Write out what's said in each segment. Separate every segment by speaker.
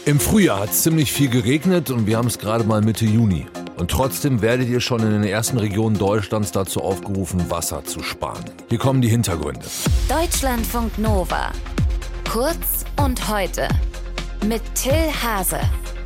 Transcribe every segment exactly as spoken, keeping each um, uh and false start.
Speaker 1: Im Frühjahr hat es ziemlich viel geregnet und wir haben es gerade mal Mitte Juni. Und trotzdem werdet ihr schon in den ersten Regionen Deutschlands dazu aufgerufen, Wasser zu sparen. Hier kommen die Hintergründe.
Speaker 2: Deutschlandfunk Nova. Kurz und heute. Mit Till Hase.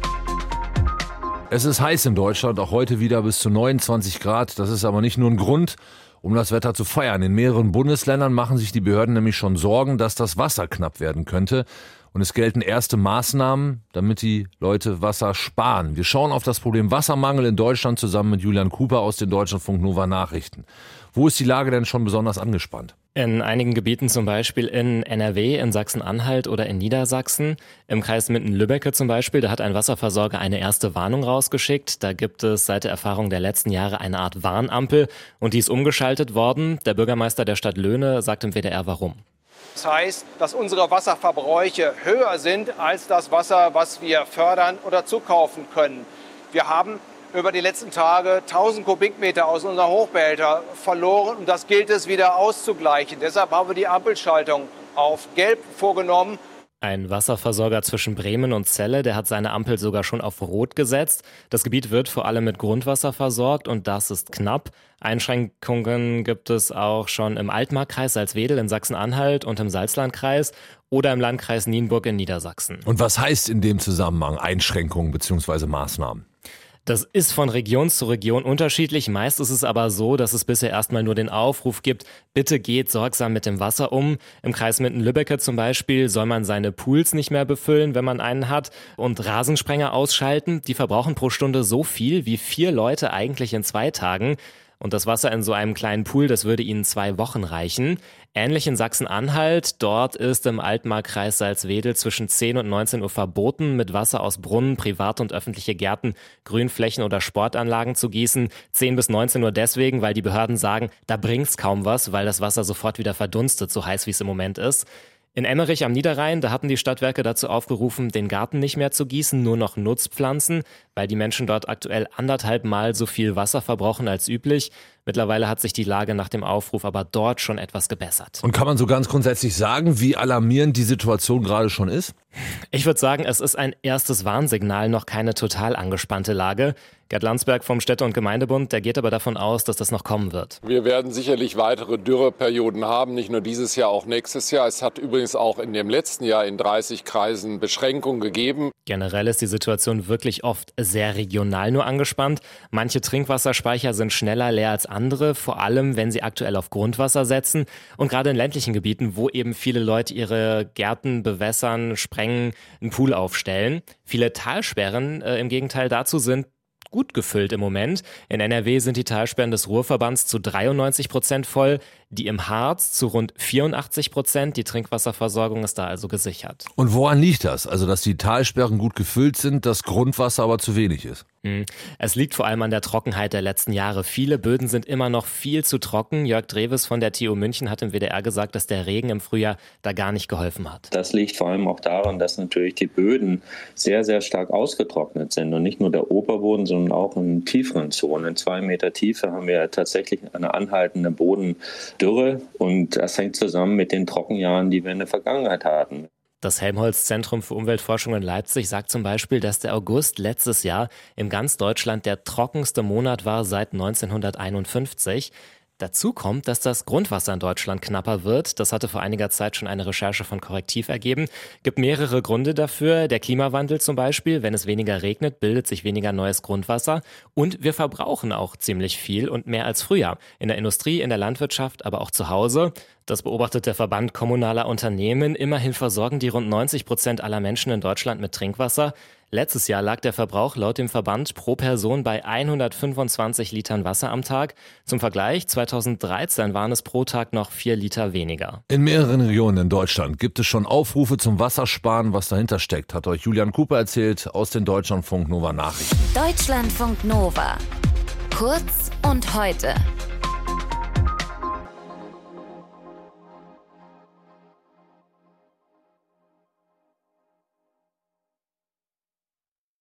Speaker 1: Es ist heiß in Deutschland, auch heute wieder bis zu neunundzwanzig Grad. Das ist aber nicht nur ein Grund, um das Wetter zu feiern. In mehreren Bundesländern machen sich die Behörden nämlich schon Sorgen, dass das Wasser knapp werden könnte. Und es gelten erste Maßnahmen, damit die Leute Wasser sparen. Wir schauen auf das Problem Wassermangel in Deutschland zusammen mit Julian Cooper aus den Deutschlandfunk Nova Nachrichten. Wo ist die Lage denn schon besonders angespannt?
Speaker 3: In einigen Gebieten, zum Beispiel in N R W, in Sachsen-Anhalt oder in Niedersachsen. Im Kreis Minden-Lübbecke zum Beispiel, da hat ein Wasserversorger eine erste Warnung rausgeschickt. Da gibt es seit der Erfahrung der letzten Jahre eine Art Warnampel und die ist umgeschaltet worden. Der Bürgermeister der Stadt Löhne sagt im W D R warum.
Speaker 4: Das heißt, dass unsere Wasserverbräuche höher sind als das Wasser, was wir fördern oder zukaufen können. Wir haben über die letzten Tage tausend Kubikmeter aus unserem Hochbehälter verloren und das gilt es wieder auszugleichen. Deshalb haben wir die Ampelschaltung auf Gelb vorgenommen.
Speaker 3: Ein Wasserversorger zwischen Bremen und Celle, der hat seine Ampel sogar schon auf Rot gesetzt. Das Gebiet wird vor allem mit Grundwasser versorgt und das ist knapp. Einschränkungen gibt es auch schon im Altmarkkreis Salzwedel in Sachsen-Anhalt und im Salzlandkreis oder im Landkreis Nienburg in Niedersachsen.
Speaker 1: Und was heißt in dem Zusammenhang Einschränkungen bzw. Maßnahmen?
Speaker 3: Das ist von Region zu Region unterschiedlich. Meist ist es aber so, dass es bisher erstmal nur den Aufruf gibt, bitte geht sorgsam mit dem Wasser um. Im Kreis Minden-Lübbecke zum Beispiel soll man seine Pools nicht mehr befüllen, wenn man einen hat, und Rasensprenger ausschalten. Die verbrauchen pro Stunde so viel wie vier Leute eigentlich in zwei Tagen. Und das Wasser in so einem kleinen Pool, das würde ihnen zwei Wochen reichen. Ähnlich in Sachsen-Anhalt. Dort ist im Altmarkkreis Salzwedel zwischen zehn und neunzehn Uhr verboten, mit Wasser aus Brunnen, private und öffentliche Gärten, Grünflächen oder Sportanlagen zu gießen. zehn bis neunzehn Uhr deswegen, weil die Behörden sagen, da bringt's kaum was, weil das Wasser sofort wieder verdunstet, so heiß wie es im Moment ist. In Emmerich am Niederrhein, da hatten die Stadtwerke dazu aufgerufen, den Garten nicht mehr zu gießen, nur noch Nutzpflanzen, weil die Menschen dort aktuell anderthalb Mal so viel Wasser verbrauchen als üblich. Mittlerweile hat sich die Lage nach dem Aufruf aber dort schon etwas gebessert.
Speaker 1: Und kann man so ganz grundsätzlich sagen, wie alarmierend die Situation gerade schon ist?
Speaker 3: Ich würde sagen, es ist ein erstes Warnsignal, noch keine total angespannte Lage. Gerd Landsberg vom Städte- und Gemeindebund, der geht aber davon aus, dass das noch kommen wird.
Speaker 5: Wir werden sicherlich weitere Dürreperioden haben, nicht nur dieses Jahr, auch nächstes Jahr. Es hat übrigens auch in dem letzten Jahr in dreißig Kreisen Beschränkungen gegeben.
Speaker 3: Generell ist die Situation wirklich oft sehr regional nur angespannt. Manche Trinkwasserspeicher sind schneller leer als andere, vor allem wenn sie aktuell auf Grundwasser setzen. Und gerade in ländlichen Gebieten, wo eben viele Leute ihre Gärten bewässern, sprengen, einen Pool aufstellen. Viele Talsperren äh, im Gegenteil dazu sind gut gefüllt im Moment. In N R W sind die Talsperren des Ruhrverbands zu dreiundneunzig Prozent voll, die im Harz zu rund vierundachtzig Prozent. Die Trinkwasserversorgung ist da also gesichert.
Speaker 1: Und woran liegt das? Also, dass die Talsperren gut gefüllt sind, das Grundwasser aber zu wenig ist?
Speaker 3: Es liegt vor allem an der Trockenheit der letzten Jahre. Viele Böden sind immer noch viel zu trocken. Jörg Dreves von der T U München hat im W D R gesagt, dass der Regen im Frühjahr da gar nicht geholfen hat.
Speaker 6: Das liegt vor allem auch daran, dass natürlich die Böden sehr, sehr stark ausgetrocknet sind. Und nicht nur der Oberboden, sondern auch in tieferen Zonen. In zwei Meter Tiefe haben wir tatsächlich eine anhaltende Bodendürre. Und das hängt zusammen mit den Trockenjahren, die wir in der Vergangenheit hatten.
Speaker 3: Das Helmholtz-Zentrum für Umweltforschung in Leipzig sagt zum Beispiel, dass der August letztes Jahr in ganz Deutschland der trockenste Monat war seit neunzehnhunderteinundfünfzig. Dazu kommt, dass das Grundwasser in Deutschland knapper wird. Das hatte vor einiger Zeit schon eine Recherche von Korrektiv ergeben. Gibt mehrere Gründe dafür. Der Klimawandel zum Beispiel. Wenn es weniger regnet, bildet sich weniger neues Grundwasser. Und wir verbrauchen auch ziemlich viel und mehr als früher. In der Industrie, in der Landwirtschaft, aber auch zu Hause. Das beobachtet der Verband kommunaler Unternehmen. Immerhin versorgen die rund neunzig Prozent aller Menschen in Deutschland mit Trinkwasser. Letztes Jahr lag der Verbrauch laut dem Verband pro Person bei hundertfünfundzwanzig Litern Wasser am Tag. Zum Vergleich, zweitausenddreizehn waren es pro Tag noch vier Liter weniger.
Speaker 1: In mehreren Regionen in Deutschland gibt es schon Aufrufe zum Wassersparen. Was dahinter steckt, hat euch Julian Cooper erzählt aus den Deutschlandfunk Nova Nachrichten.
Speaker 2: Deutschlandfunk Nova. Kurz und heute.